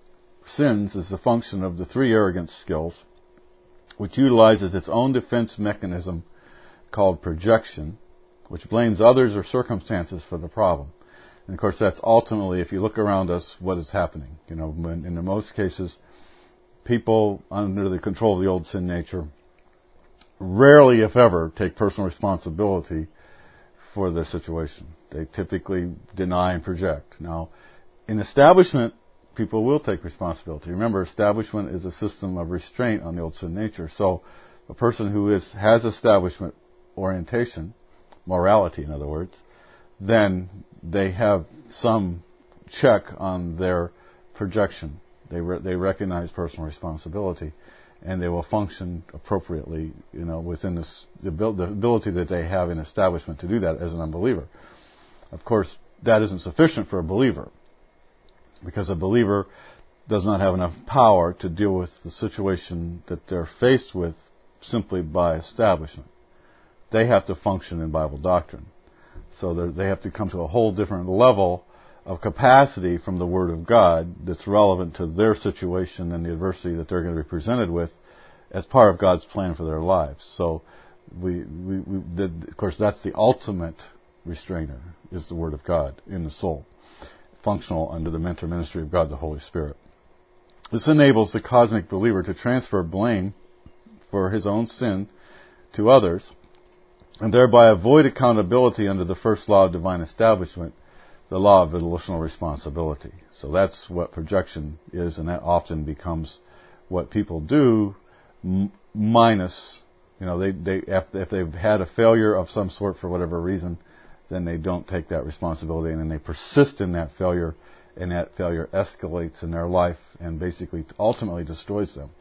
sins is the function of the three arrogance skills, which utilizes its own defense mechanism called projection, which blames others or circumstances for the problem. And of course, that's ultimately, if you look around us, what is happening. You know, when, in most cases, people under the control of the old sin nature rarely, if ever, take personal responsibility for their situation. They typically deny and project. Now, in establishment, people will take responsibility. Remember, establishment is a system of restraint on the old sin nature. So a person who is has establishment orientation, morality in other words, then they have some check on their projection. They re- they recognize personal responsibility, and they will function appropriately, you know, within this, the, abil- the ability that they have in establishment to do that as an unbeliever. Of course, that isn't sufficient for a believer, because a believer does not have enough power to deal with the situation that they're faced with simply by establishment. They have to function in Bible doctrine. So they have to come to a whole different level of capacity from the Word of God that's relevant to their situation and the adversity that they're going to be presented with as part of God's plan for their lives. So, we, we, we the, of course, that's the ultimate restrainer, is the Word of God in the soul, functional under the mentor ministry of God, the Holy Spirit. This enables the cosmic believer to transfer blame for his own sin to others, and thereby avoid accountability under the first law of divine establishment, the law of volitional responsibility. So that's what projection is, and that often becomes what people do, m- minus, you know, they, they if, if they've had a failure of some sort for whatever reason, then they don't take that responsibility, and then they persist in that failure, and that failure escalates in their life and basically ultimately destroys them.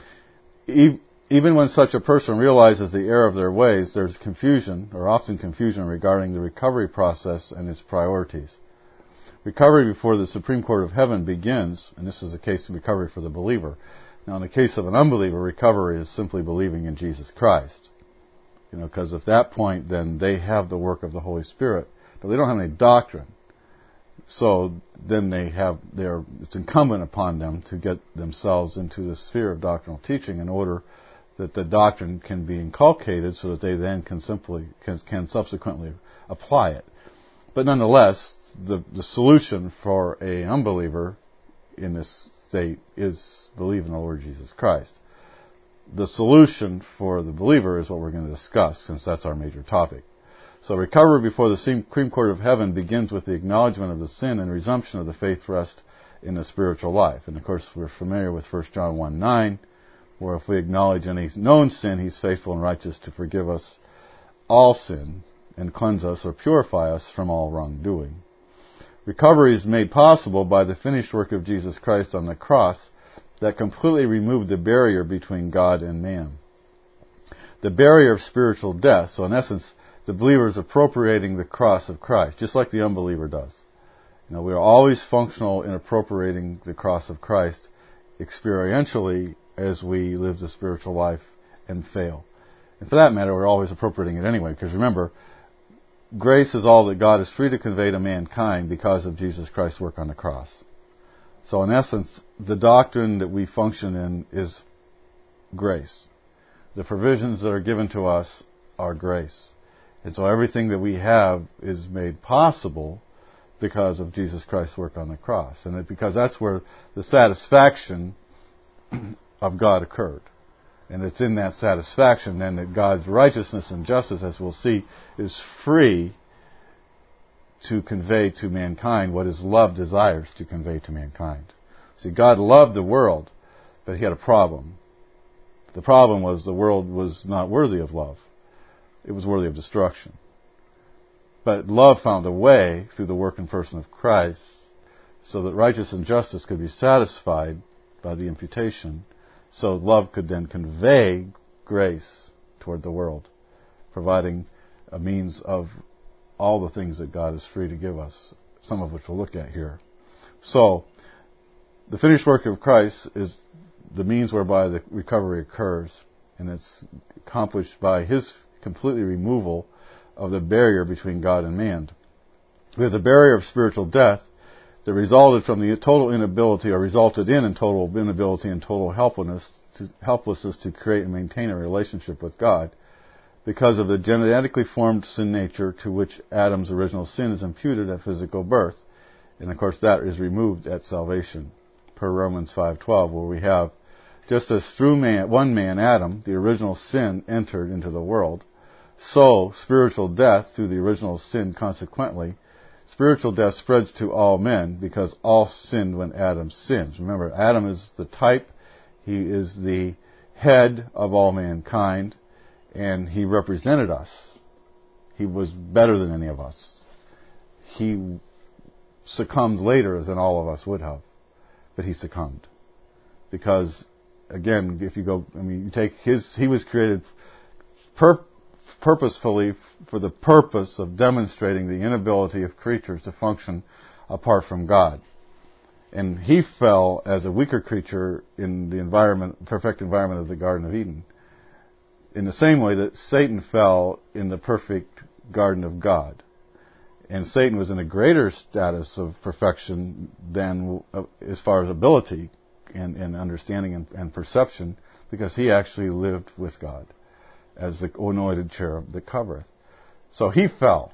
E- Even when such a person realizes the error of their ways, there's confusion, or often confusion, regarding the recovery process and its priorities. Recovery before the Supreme Court of Heaven begins, and this is the case of recovery for the believer. Now, in the case of an unbeliever, recovery is simply believing in Jesus Christ. You know, because at that point, then they have the work of the Holy Spirit, but they don't have any doctrine. So then they have their, it's incumbent upon them to get themselves into the sphere of doctrinal teaching in order that the doctrine can be inculcated so that they then can simply, can, can subsequently apply it. But nonetheless, the, the solution for an unbeliever in this state is believe in the Lord Jesus Christ. The solution for the believer is what we're going to discuss, since that's our major topic. So recovery before the Supreme Court of Heaven begins with the acknowledgement of the sin and resumption of the faith rest in the spiritual life. And of course, we're familiar with First John one nine, where if we acknowledge any known sin, He's faithful and righteous to forgive us all sin and cleanse us or purify us from all wrongdoing. Recovery is made possible by the finished work of Jesus Christ on the cross that completely removed the barrier between God and man. The barrier of spiritual death. So in essence, the believer is appropriating the cross of Christ, just like the unbeliever does. You know, we are always functional in appropriating the cross of Christ experientially as we live the spiritual life and fail. And for that matter, we're always appropriating it anyway, because remember, grace is all that God is free to convey to mankind because of Jesus Christ's work on the cross. So in essence, the doctrine that we function in is grace. The provisions that are given to us are grace. And so everything that we have is made possible because of Jesus Christ's work on the cross. And it, because that's where the satisfaction of God occurred. And it's in that satisfaction then that God's righteousness and justice, as we'll see, is free to convey to mankind what his love desires to convey to mankind. See, God loved the world, but he had a problem. The problem was the world was not worthy of love. It was worthy of destruction. But love found a way through the work and person of Christ so that righteousness and justice could be satisfied by the imputation, so love could then convey grace toward the world, providing a means of all the things that God is free to give us, some of which we'll look at here. So, the finished work of Christ is the means whereby the recovery occurs, and it's accomplished by his completely removal of the barrier between God and man. We have the barrier of spiritual death that resulted from the total inability, or resulted in a total inability and total helplessness to, helplessness to create and maintain a relationship with God, because of the genetically formed sin nature to which Adam's original sin is imputed at physical birth. And of course that is removed at salvation, per Romans five twelve, where we have, just as through man, one man, Adam, the original sin entered into the world, so spiritual death through the original sin consequently, spiritual death spreads to all men because all sinned when Adam sins. Remember, Adam is the type, he is the head of all mankind, and he represented us. He was better than any of us. He succumbed later than all of us would have, but he succumbed. Because, again, if you go, I mean, you take his, he was created pur- purposefully for the purpose of demonstrating the inability of creatures to function apart from God. And he fell as a weaker creature in the environment, perfect environment of the Garden of Eden, in the same way that Satan fell in the perfect Garden of God. And Satan was in a greater status of perfection than, uh, as far as ability and, and understanding and, and perception, because he actually lived with God as the anointed cherub that covereth. So he fell.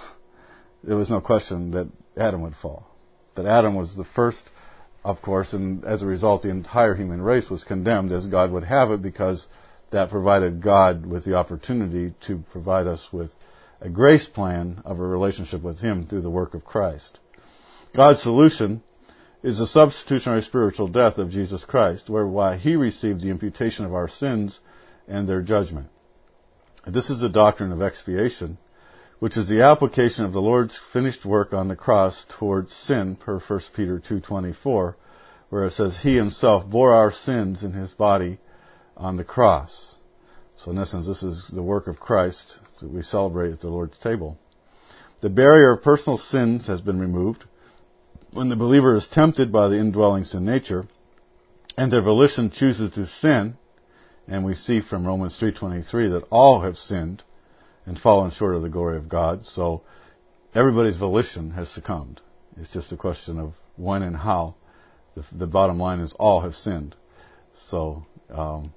There was no question that Adam would fall. That Adam was the first, of course, and as a result the entire human race was condemned as God would have it, because that provided God with the opportunity to provide us with a grace plan of a relationship with him through the work of Christ. God's solution is the substitutionary spiritual death of Jesus Christ, whereby he received the imputation of our sins and their judgment. This is the doctrine of expiation, which is the application of the Lord's finished work on the cross towards sin, per First Peter two twenty-four, where it says, he himself bore our sins in his body on the cross. So in essence, this is the work of Christ that we celebrate at the Lord's table. The barrier of personal sins has been removed. When the believer is tempted by the indwelling sin nature, and their volition chooses to sin, and we see from Romans three twenty-three that all have sinned and fallen short of the glory of God, so everybody's volition has succumbed. It's just a question of when and how. The, the bottom line is all have sinned. So um,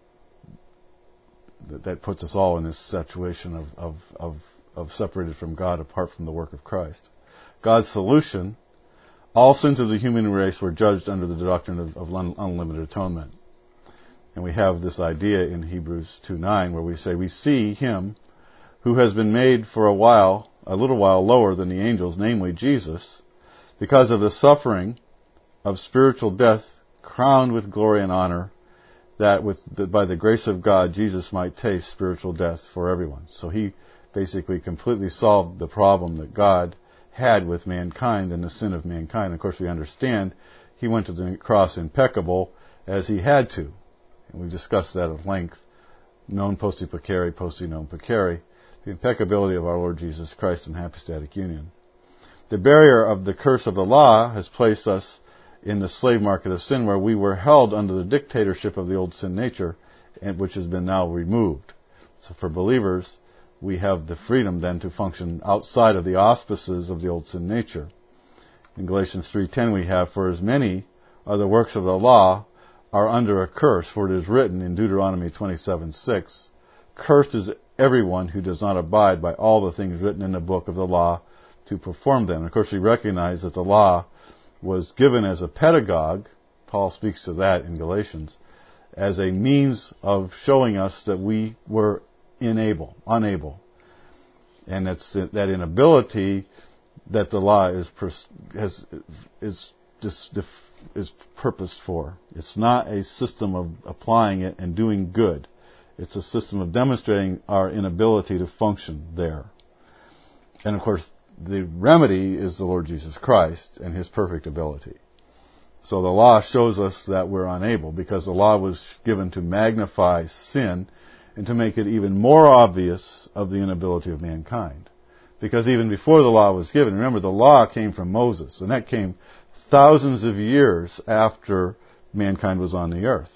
that, that puts us all in this situation of, of, of, of separated from God apart from the work of Christ. God's solution: all sins of the human race were judged under the doctrine of, of un, unlimited atonement. And we have this idea in Hebrews two nine where we say, we see him who has been made for a while, a little while lower than the angels, namely Jesus, because of the suffering of spiritual death, crowned with glory and honor, that with the, by the grace of God, Jesus might taste spiritual death for everyone. So he basically completely solved the problem that God had with mankind and the sin of mankind. Of course, we understand he went to the cross impeccable, as he had to. And we've discussed that at length. Non posti peccare, posti non peccare. The impeccability of our Lord Jesus Christ in hypostatic union. The barrier of the curse of the law has placed us in the slave market of sin, where we were held under the dictatorship of the old sin nature, which has been now removed. So for believers, we have the freedom then to function outside of the auspices of the old sin nature. In Galatians three ten we have, for as many are the works of the law are under a curse, for it is written in Deuteronomy twenty-seven six, cursed is everyone who does not abide by all the things written in the book of the law to perform them. And of course, we recognize that the law was given as a pedagogue. Paul speaks to that in Galatians, as a means of showing us that we were unable, unable. And it's that inability that the law is has is just is purposed for. It's not a system of applying it and doing good. It's a system of demonstrating our inability to function there. And of course, the remedy is the Lord Jesus Christ and His perfect ability. So the law shows us that we're unable, because the law was given to magnify sin and to make it even more obvious of the inability of mankind. Because even before the law was given, remember, the law came from Moses, and that came thousands of years after mankind was on the earth.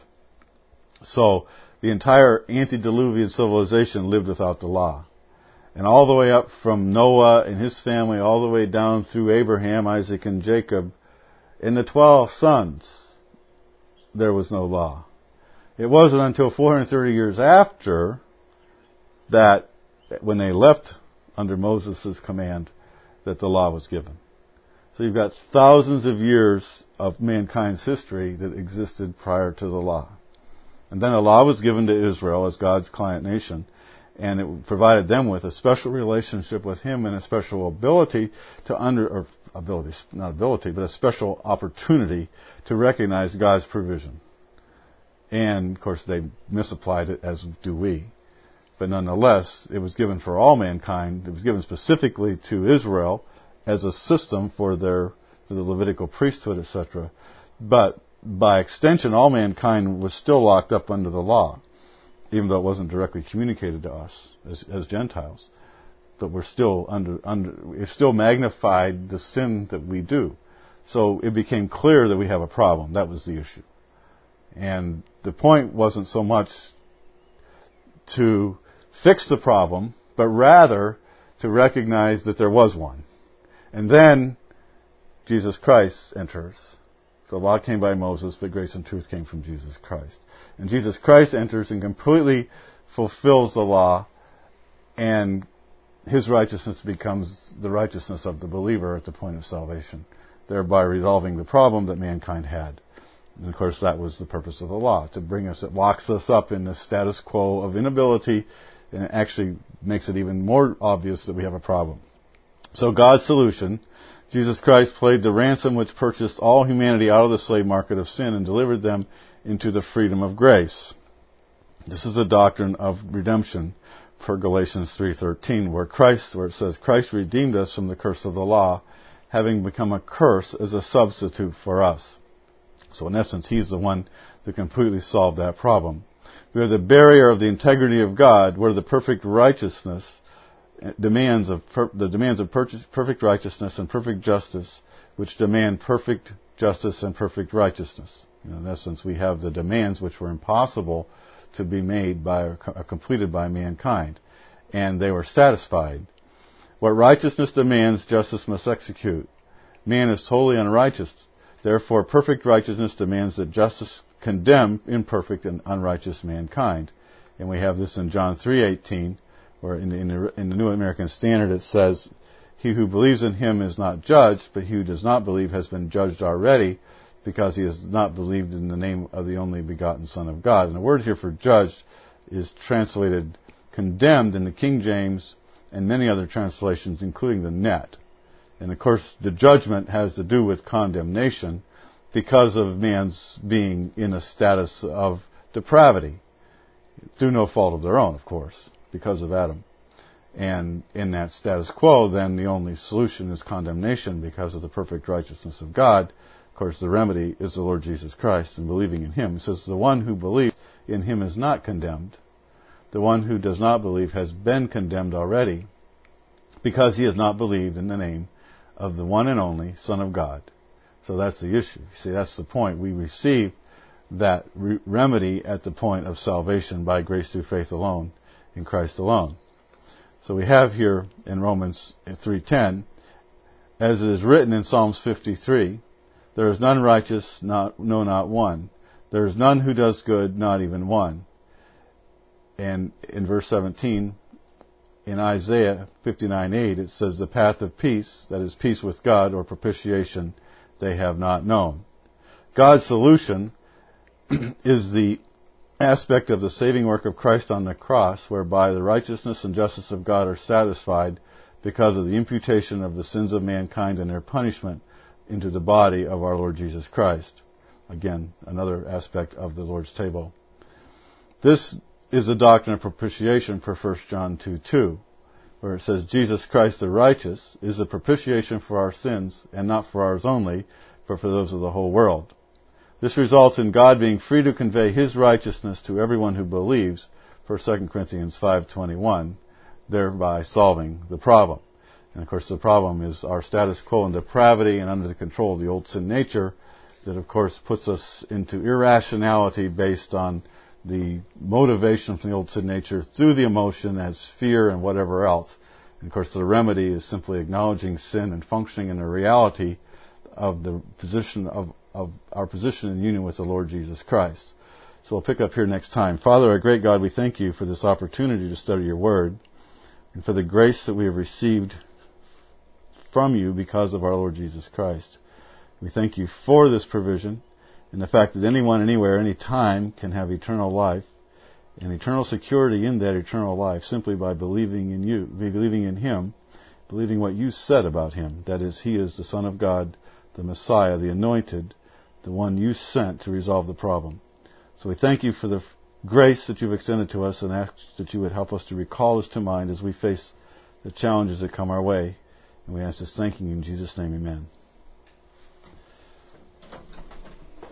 So the entire antediluvian civilization lived without the law. And all the way up from Noah and his family, all the way down through Abraham, Isaac, and Jacob, in the twelve sons, there was no law. It wasn't until four hundred thirty years after that, when they left under Moses' command, that the law was given. So you've got thousands of years of mankind's history that existed prior to the law. And then a law was given to Israel as God's client nation, and it provided them with a special relationship with Him and a special ability to under, or ability, not ability, but a special opportunity to recognize God's provision. And, of course, they misapplied it, as do we. But nonetheless, it was given for all mankind. It was given specifically to Israel as a system for their for the Levitical priesthood, et cetera. But by extension, all mankind was still locked up under the law, even though it wasn't directly communicated to us as, as Gentiles. But we're still under under it still magnified the sin that we do. So it became clear that we have a problem. That was the issue. And the point wasn't so much to fix the problem, but rather to recognize that there was one. And then Jesus Christ enters. The law came by Moses, but grace and truth came from Jesus Christ. And Jesus Christ enters and completely fulfills the law, and His righteousness becomes the righteousness of the believer at the point of salvation, thereby resolving the problem that mankind had. And of course, that was the purpose of the law, to bring us, it locks us up in the status quo of inability, and it actually makes it even more obvious that we have a problem. So God's solution, Jesus Christ paid the ransom which purchased all humanity out of the slave market of sin and delivered them into the freedom of grace. This is the doctrine of redemption per Galatians three thirteen, where Christ, where it says, Christ redeemed us from the curse of the law, having become a curse as a substitute for us. So in essence, He's the one that completely solved that problem. We are the barrier of the integrity of God, where the perfect righteousness demands of per, the demands of perfect righteousness and perfect justice, which demand perfect justice and perfect righteousness. You know, in essence, we have the demands which were impossible to be made by or completed by mankind, and they were satisfied. What righteousness demands, justice must execute. Man is totally unrighteous. Therefore, perfect righteousness demands that justice condemn imperfect and unrighteous mankind. And we have this in John three eighteen, where in the, in, the, in the New American Standard it says, He who believes in Him is not judged, but he who does not believe has been judged already, because he has not believed in the name of the only begotten Son of God. And the word here for judged is translated condemned in the King James and many other translations, including the Net. And of course, the judgment has to do with condemnation because of man's being in a status of depravity, through no fault of their own, of course, because of Adam. And in that status quo, then the only solution is condemnation because of the perfect righteousness of God. Of course, the remedy is the Lord Jesus Christ and believing in Him. It says, the one who believes in Him is not condemned. The one who does not believe has been condemned already, because he has not believed in the name of the one and only Son of God. So that's the issue. You see, that's the point. We receive that re- remedy at the point of salvation by grace through faith alone, in Christ alone. So we have here in Romans three ten, as it is written in Psalms fifty-three, there is none righteous, not, no, not one. There is none who does good, not even one. And in verse seventeen, in Isaiah fifty-nine eight, it says, the path of peace, that is peace with God or propitiation, they have not known. God's solution is the aspect of the saving work of Christ on the cross, whereby the righteousness and justice of God are satisfied because of the imputation of the sins of mankind and their punishment into the body of our Lord Jesus Christ. Again, another aspect of the Lord's table. This is the doctrine of propitiation per First John two two, where it says, Jesus Christ the righteous is the propitiation for our sins, and not for ours only, but for those of the whole world. This results in God being free to convey His righteousness to everyone who believes, per Second Corinthians five twenty-one, thereby solving the problem. And of course the problem is our status quo in depravity and under the control of the old sin nature that of course puts us into irrationality based on the motivation from the old sin nature through the emotion as fear and whatever else. And of course the remedy is simply acknowledging sin and functioning in the reality of the position of, of our position in union with the Lord Jesus Christ. So we'll pick up here next time. Father, our great God, we thank you for this opportunity to study your word and for the grace that we have received from you because of our Lord Jesus Christ. We thank you for this provision and the fact that anyone, anywhere, any time can have eternal life and eternal security in that eternal life simply by believing in you, believing in Him, believing what you said about Him. That is, He is the Son of God, the Messiah, the Anointed, the one you sent to resolve the problem. So we thank you for the grace that you've extended to us and ask that you would help us to recall this to mind as we face the challenges that come our way. And we ask this thanking in Jesus' name, amen.